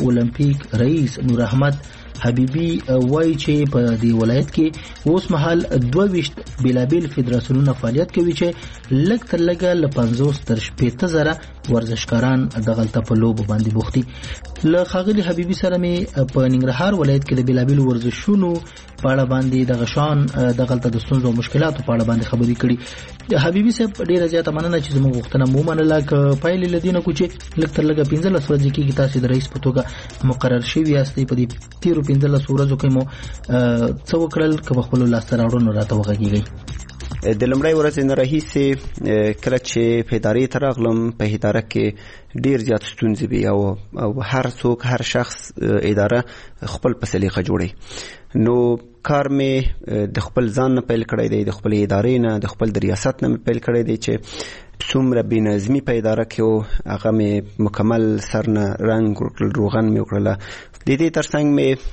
اولمپیک رئیس نور احمد حبیبی وایي چې په دې ولایت کې اوس مهال 22 بیلابیل فدراسیونونه فعالیت کوي چې لږ تر لږه له 50 تر 60 زره ورزشکاران دغلته په لوبو باندې بوخت دي. له ښاغلي حبیبي سره مې په ننګرهار ولایت کې د بیلابیل ورزشونو په اړه باندې د غشان دغلته د ستونزو او مشکلاتو په اړه باندې خبرې کړې. حبیبي صاحب ډیره زیاته مننه چې زموږ غوښتنه مو منله. که پایلې لدینه کو چې لږ تر لږه 15 ورځې کې تاسو د رئیس په توګه مقرر شوی یاستئ، په دې تیرو 15 ورځو کې مو څه وکړل که په خپل لاس راوړنو راته وغږیږئ؟ د لومړۍ ورځې نه راهیسې کله چې په ادارې ته راغلم په اداره کې ډیر زیات ستونزې وي او هر څوک هر شخص اداره خپل په سلیقه جوړي. نو کار مې د خپل ځان نه پیل کړی دی، د خپل ادارې نه، د خپل د ریاست نه پیل کړی دی چې څومره بې نظمي په اداره کې و هغه مې مکمل سر نه رنګ ورکړل، روغن مې وکړله. د دې ترڅنګ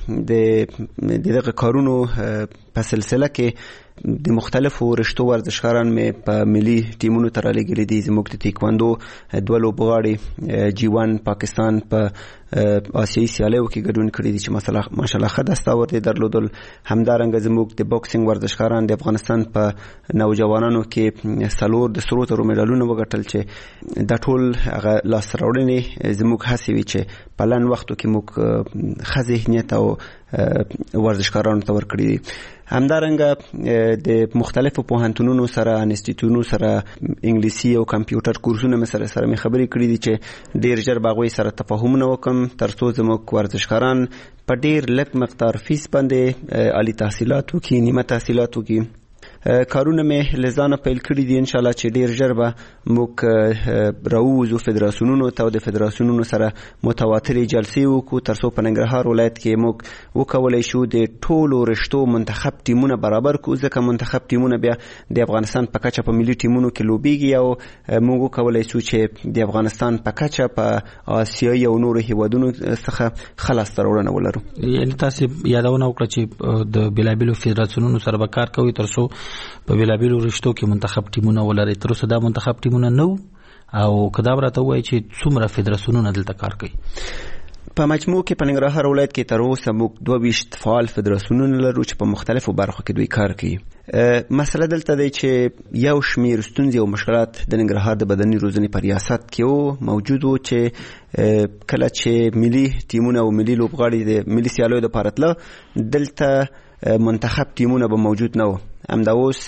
مې د دغه کارونو په سلسله کې د مختلفو رشتو ورزشکاران مې په ملي ټیمونو ته رالېږلي دي. زموږ د تیکواندو 2 لوبغاړي G1 پاکستان په آسیایي سیالیو کې ګډون کړي دي چې ماشاءالله ښه دستاورد یې درلودل. همدارنګه زموږ د بوکسینګ ورزشکاران د افغانستان په نوجوانانو کې 4 د سرو زرو مډالونه وګټل چې دا ټول هغه لاسته راوړنې زموږ هڅې وي چې په لنډ وختو کې موږ ښه ذهنیت او ورزشکارانو ته ورکړي دي. همدارنګه د مختلفو پوهنتونونو سره، انسټیټیوټونو سره انګلیسي او کمپیوټر کورسونه مې سره مې خبرې کړې دي چې ډیر ژر به هغوی سره تفاهمونه وکړم ترڅو زموږ ورزشکاران په ډیر لږ مقدار فیس باندې عالی تحصیلات وکړي، نیمه تحصیلات وکړي. کارونه مې له ځانه پیل کړي دي. انشاءالله چې ډیر ژر به موږ راووځو فدراسیونونو ته او د فدراسیونونو سره متواترې جلسې وکړو ترڅو په ننګرهار ولایت کې موږ وکولی شو د ټولو رشتو منتخب ټیمونه برابر کړو، ځکه منتخب ټیمونه بیا د افغانستان په کچه په ملي ټیمونو کې لوبیږي او موږ وکولی شو چې د افغانستان په کچه په آسیایي او نورو هیوادونو څخه ښه لاسته راوړنه ولرو. یعنې تاسې یادونه وکړه چې د بیلابیلو فدراسیونونو سره به کار کوئ ترڅو په بیلابیلو رشتو کې منتخب ټیمونه ولري. تر اوسه دا منتخب ټیمونه نو او که دا راته ووایي چې څومره فدراسیونونه دلته کار کوي؟ په مجموع کې په ننګرهار ولایت کې تر اوسه موږ 22 فعال فدراسیونونه لرو چې په مختلفو برخو کې دوی کار کوي. مسله دلته دی چې یو شمیر ستونزې او مشکلات د ننګرهار د بدني روزنې په ریاست کې موجود و چې کله چې ملي ټیمونه او ملي لوبغاړي د ملي سیالیو دپاره تله دلته منتخب ټیمونه به موجود نه و. همدا اوس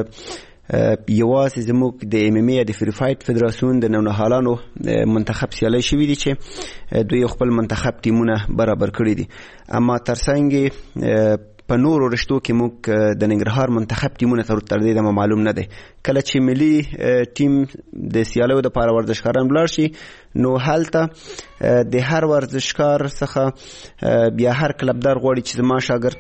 یوازې زموږ د MMA د فری فایټ فدراسیون د نونهالانو منتخب سیالۍ شوي دي چې دوی خپل منتخب ټیمونه برابر کړي دي. اما ترڅنګ په نورو رشتو کې موږ د ننګرهار منتخب ټیمونه تر دې دمه معلوم نه دی. کله چې ملي ټیم د سیالیو دپاره ورزشکاران ولاړ شي نو هلته د هر ورزشکار څخه بیا هر کلبدار غواړي چې زما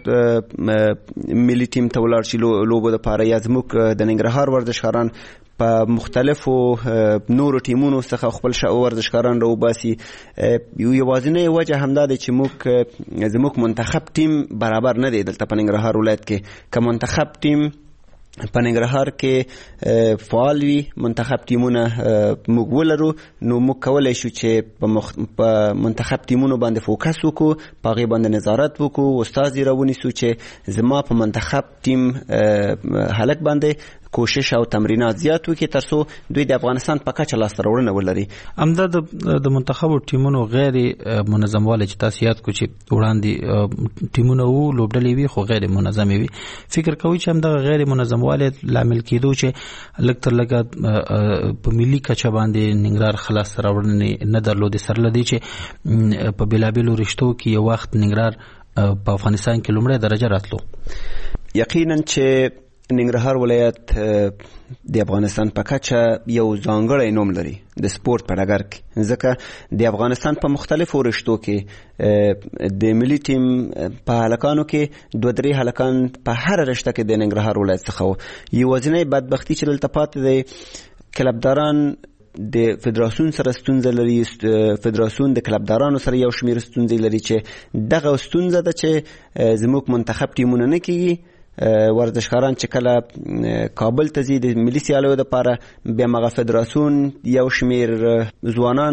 شاګرد ملي ټیم ته ولاړ شي لوبو دپاره، یا زموږ د ننګرهار ورزشکاران په مختلفو نورو ټیمونو څخه خپل ورزشکاران راوباسي. یوازینۍ وجه همدا دی چې زموږ منتخب ټیم برابر نه دی دلته په ننګرهار ولایت کې. که منتخب ټیم په ننګرهار کې فعال وي، منتخب ټیمونه موږ ولرو، نو موږ کولی شو چې په منتخب ټیمونو باندې فوکس وکړو، په هغې باندې نظارت وکړو، استازي راونیسو چې زما په منتخب ټیم هلک باندې کوشش او تمرینات زیات وکړي ترڅو دوی د افغانستان په کچه لاسته راوړنه ولري. همدا د منتخبو ټیمونو غیر منظموالی چې تاسو یاد کړو چې وړاندې ټیمونه وو لوبډلې وي خو غیر منظمې وي، فکر کوئ چې همدغه غیر منظموالی لامل کېدو چې لږ تر لږه په ملي کچه باندې ننګرهار ښه لاسته راوړنې نه درلودې، سره له دې چې په بېلابېلو رشتو کې یو وخت ننګرهار په افغانستان کې لومړی درجه راتلو؟ یقینا چې ننګرهار ولایت د افغانستان په کچه یو ځانګړی نوم لري د سپورت په ډګر کې، ځکه د افغانستان په مختلفو رشتو کې د ملي ټیم په هلکانو کې 2-3 هلکان په هر رشته کې د ننګرهار ولایت څخه وو. یوازینۍ بدبختي چې دلته پاتې دی کلبداران د فدراسیون سره ستونزه لري، فدراسیون د کلبدارانو سره یو شمیر ستونزې لري چې دغه ستونزه ده چې زموږ منتخب ټیمونه نه کېږي. ورزشکاران چې کله کابل ته ځي د ملي سیالیو دپاره بیا مغه فدراسیون یو شمیر ځوانان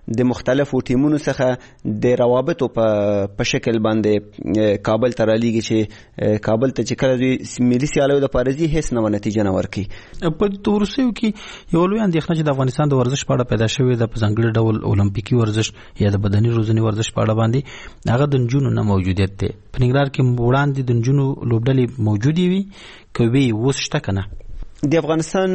د مختلفو ټیمونو څخه د روابطو په شکل باندې کابل ته رالیږي چې کابل ته چې کله دوی ملي سیالیو د پارزي هیڅ نوې نتیجه نه ورکي. په وروستیو کې یو لوی اندېښنه چې د افغانستان د ورزش په اړه پیدا شوې ده په ځانګړي ډول اولمپیکي ورزش یا د بدني روزنې ورزش په اړه باندې هغه د نجونو نه موجودیت دی. په ننګرهار کې وړاندې د نجونو لوبډلې موجودې وي که وي اوس شته که نه؟ د افغانستان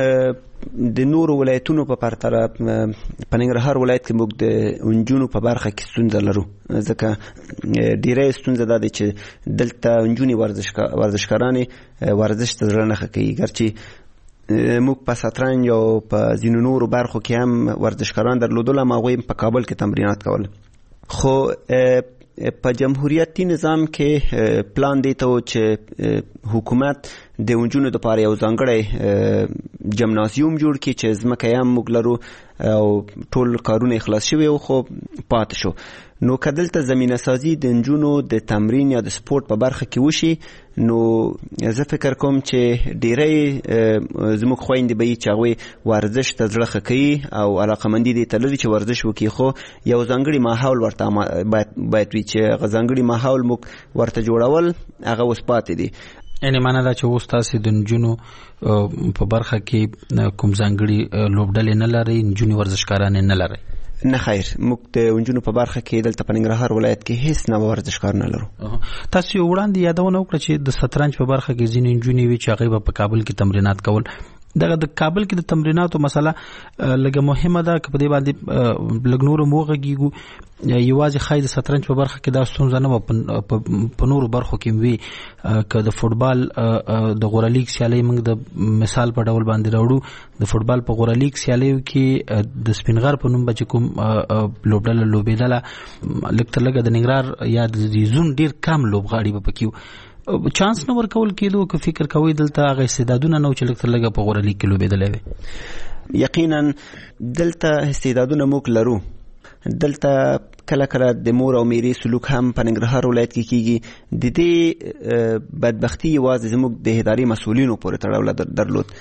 د نورو ولایتونو په پرتله په ننګرهار ولایت کې موږ د نجونو په برخه کې ستونزه لرو، ځکه ډیره ستونزه ده چې دلته نجونې ورزشکارانې ورزش ته زړه نه ښه کوي. ګرچې موږ په شطرنج او په ځینو نورو برخو کې هم ورزشکاران درلودل، هم هغوی په کابل کې تمرینات کول. خو په جمهوریتي نظام کې پلان دی ته چې حکومت د نجونو لپاره یو ځانګړی جمنازیوم جوړ کړي چې ځمکه یې هم موږ لرو او ټول کارونه خلاص شوي وو خو پاتې شو. نو که دلته زمینه سازي د نجونو د تمرین یا د سپورت په برخه کې وشي نو زه فکر کوم چې ډیری زموږ خویندې به وي چې هغوی ورزش ته زړه ښه کوي او علاقمندي دې ته لري چې ورزش وکړي، خو یو ځانګړي ماحول ورته باید وي چې هغه ځانګړي ماحول موږ ورته جوړول هغه اوس پاتې دي. یعنی معنا دا چې اوس تاسې د نجونو په برخه کې کوم ځانګړي لوبډلې نه لرئ، نجونې ورزشکارانې نه لرئ؟ نه خیر، موږ د نجونو په برخه کې دلته په ننګرهار ولایت کې هیڅ نه ورزشکار نه لرو. تاسو یو وړاندې یادونه وکړه چې د شطرنج په برخه کې ځینې نجونې وي چې هغوی به په کابل کې تمرینات کول. دغه د کابل کې د تمریناتو مسله لږه مهمه ده که په دې باندې لږ نور هم وغږیږو. یوازې ښایي د شطرنج په برخه کې دا ستونزه نه وه، په نورو برخو کې وي. که د فوټبال د غوره لیګ سیالۍ موږ د مثال په ډول باندې راوړو، د فوټبال په غوره لیګ سیالیو کې د سپین غر په نوم به چې کوم لوبډله لوبېدله، لږ تر لږه د ننګرهار یا د زون ډېر کم لوبغاړي به پکې وو. چانس نه ورکول کېدو که فکر کوئ دلته هغه استعدادونه نه و چې لږ تر لږه په غوره لیګ کې لوبېدلی وي؟ یقینا دلته استعدادونه موږ لرو. دلته کله کله د مور او میرې سلوک هم په ننګرهار ولایت کې کیږي. د دې بدبختي یوازې زموږ د اداري مسؤلینو پورې تړاو درلود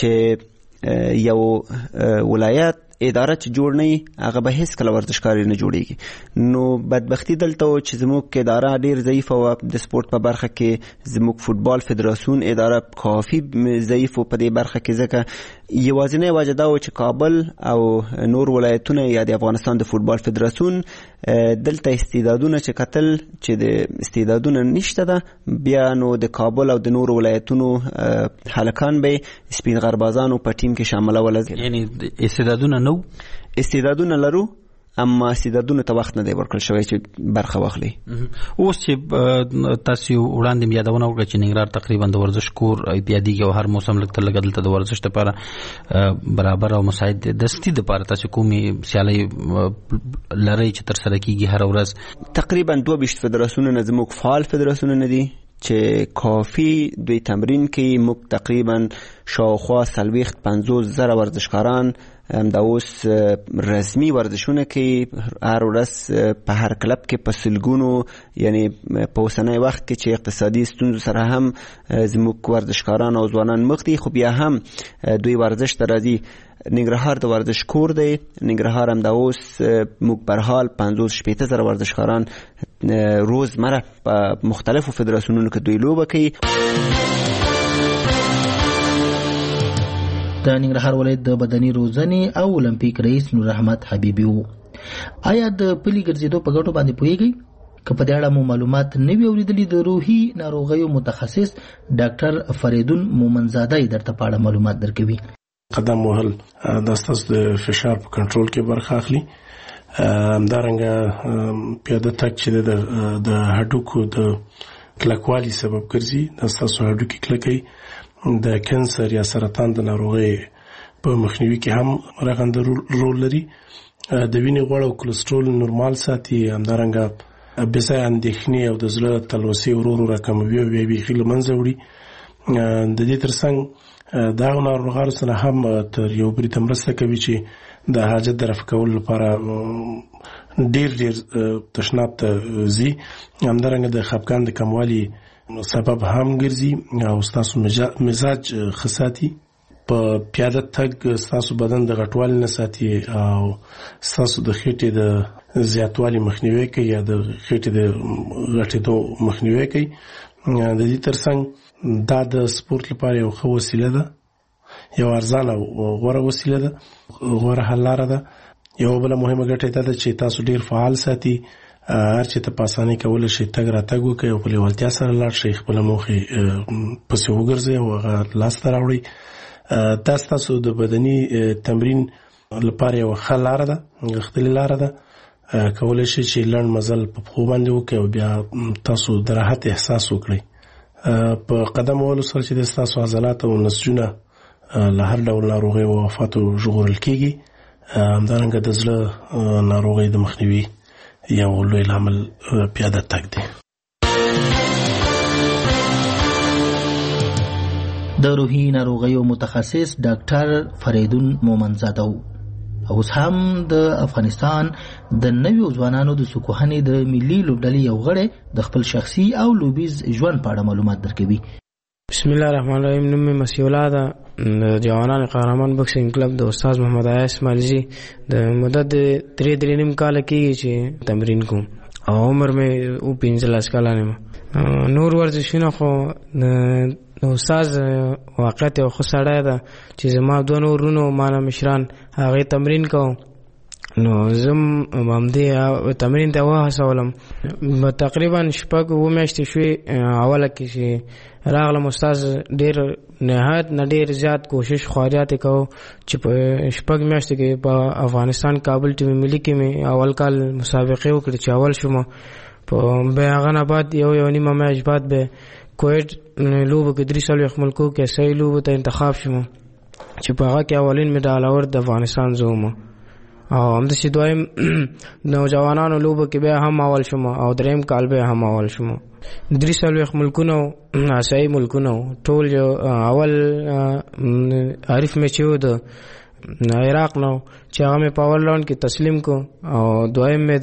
چې یو ولایت اداره چې جوړ نه وي هغه به هیڅ کله ورزشکار نه جوړیږي. نو بدبختي دلته و چې زموږ اداره ډیر ضعیفه وه د سپورت په برخه کې. زموږ فوټبال فدراسیون اداره کافي ضعیف و په دې برخه کې، ځکه یوازینی وجه دا و چې کابل او نور ولایتونه یا د افغانستان د فوټبال فدراسیون دلته استعدادونه چې کتل چې د استعدادونه نشته ده، بیا نو د کابل او د نور ولایتونو هلکان به سپین غربازانو په ټیم کې شاملول. یعنی استعدادونه نو استعدادونه لرو اما استعدادونه ته وخت نه دی ورکړل شوی چې برخه واخلي. اوس چې تاسو وړاندې یادونه وکړه چې ننګرهار تقریبا د ورزش کور یادېږي او هر موسم لږ تر لږه دلته د ورزش لپاره برابر او مساعد دستي دپاره تاسو کومې سیالۍ لرئ چې ترسره کېږي هره ورځ؟ تقریبا 22 فدراسیونونه زموږ فعال فدراسیونونه دي چې کافي دوی تمرین کوي. موږ تقریبا شاوخوا 40-50 ورزشکاران همدا اوس رسمي ورزشونه کوي. هر ورځ په هر کلب کې په سلګونو، یعنی په اوسنی وخت کې چې اقتصادي ستونزو سره هم زموږ ورزشکاران او ځوانان مخ دي، خو بیا هم دوی ورزش ته راځي. ننګرهار د ورزش کور دی. ننګرهار هم دا اوس موږ په هر حال 50-60 ورزشکاران روزمره په مختلفو فدراسیونونو کې دوی لوبه کوي. د ننګرهار ولایت د بدني روزنې او اولمپیک رئیس نور احمد حبیبي وو. آیا د پلي ګرځېدو په ګټو باندې پوهیږئ؟ که په دې اړه مو معلومات نه وي اورېدلي، د روحي ناروغیو متخصص ډاکټر فریدون مومنزاده درته په اړه معلومات درکوي. قدم وهل د ستاسو د فشار په کنټرول کې برخه اخلي. همدارنګه پیاده تګ چې د هډوکو د کلکوالي سبب ګرځي، د ستاسو هډوکي کلکوي. د کینسر یا سرطان د ناروغۍ په مخنیوي کې هم رغنده رول لري. د وینې غوړ او کلسترول نورمال ساتي. همدارنګه بېځایه اندېښنې او د زړه تلوسې ورو ورو راکموي او بیا بیخي له منځه وړي. د دې ترڅنګ دغه ناروغانو سره هم تر یو بریده مرسته کوي چې د حاجت د رفع کولو لپاره ډېر تشناب ته ځي. همدارنګه د خپګان د کموالي سبب هم ګرځي او ستاسو مزاج ښه ساتي. په پیاده تګ ستاسو بدن د غټوالي نه ساتي او ستاسو د خېټې د زیاتوالي مخنیوي کوي یا د خېټې د غټېدو مخنیوي کوي. د دې ترڅنګ دا د سپورت لپاره یو ښه وسیله ده، یو ارزانه او غوره وسیله ده، غوره حل لاره ده. یو بله مهمه ګټه دا ده چې تاسو ډیر فعال ساتي، هر چې ته په اسانۍ کولی شئ تګ راتګ وکړئ او په لیوالتیا سره لاړ شئ، خپله موخې پسې وګرځئ او هغه لاسته راوړئ. دا ستاسو د بدني تمرین لپاره یوه ښه لاره ده، غښتلې لاره ده. کولی شئ چې لنډ مزل په پښو باندې وکړئ او بیا تاسو د راحت احساس وکړئ. په قدم وهلو سره چې د ستاسو عضلات او نسجونه له هر ډول ناروغیو او آفاتو ژغورل کېږي. همدارنګه د زړه ناروغۍ د مخنیوي یو لوی لامل پیاده تګ دی. د روحي ناروغیو متخصص ډاکټر فریدون مومنزاده اوس هم د افغانستان د نویو ځوانانو د سکوهنې د ملي لوبډلې یو غړی د خپل شخصي او لوبیز ژوند په اړه معلومات درکوي. بسم الله الرحمن الرحیم. نوم مې مسیح الله ده. د جوانان قهرمان بکسینګ کلب د استاد محمد عیا اسماعیلزي د مدت 3.5 کال کېږي چې تمرین کوم او عمر مې 15 کلن. نور ورزشونه خو د استاد واقعیت یو ښه سړی ده چې زما 2 نور ورونو مانه مشران هغې تمرین کوم، نو زم همدې تمرین ته وهڅولم. تقریبا 6 میاشتې شوې اوله کې چې راغلم. استاد ډېر نهایت نه ډېر زیات کوشش خواریات یې کوو چې په 6 میاشتې کې په افغانستان کابل ټیم ملي کې مې اول کال مسابقې وکړې چې اول شوم. په بیا هغه نه بعد یو نیمه میاشت بعد به کویټ لوبو کې 3 ملکو کې صحیح لوبو ته انتخاب شوم چې په هغه کې اولین مډال اور د افغانستان زوم او همداسې دویم نوجوانانو لوبو کې بیا هم اول شوم او دریم کال بیا هم اول شوم. 3 ملکونو آسیایي ملکونو ټول جو اول عارف مې چې و د عراق نو چې هغه مې په اول راوند کې تسلیم کو او دویم مې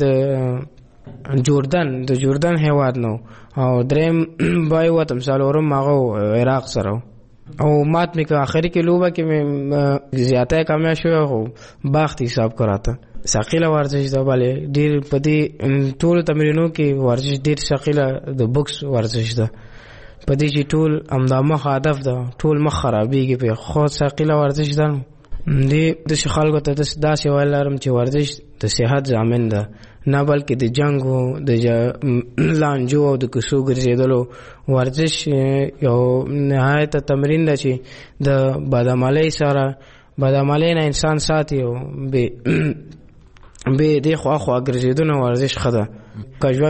د جوردن هیواد نو او دریم بای وتم څلورم هغه عراق سره او مات مې که آخري کې لوبه کې مې زیاته کامیاب شوی خو باخت حساب کراته. ثقیله ورزش ده بله ډېر په دې ټولو تمرینو کې ورزش ډېر ثقیله د بوکس ورزش ده په دې چې ټول همدا مخ هدف ده، ټول مخ خرابېږي په خو ثقیله ورزش ده. دې داسې خلکو ته داسې ویل لرم چې ورزش د صحت ضامن ده، نه بلکې د جنګ او د لانجو او د کوڅو ګرځېدلو. ورزش یو نهایت تمرین ده چې د بدعملۍ سره بدعملۍ نه انسان ساتي او بې دې خواخوا ګرځېدونه ورزش ښه ده.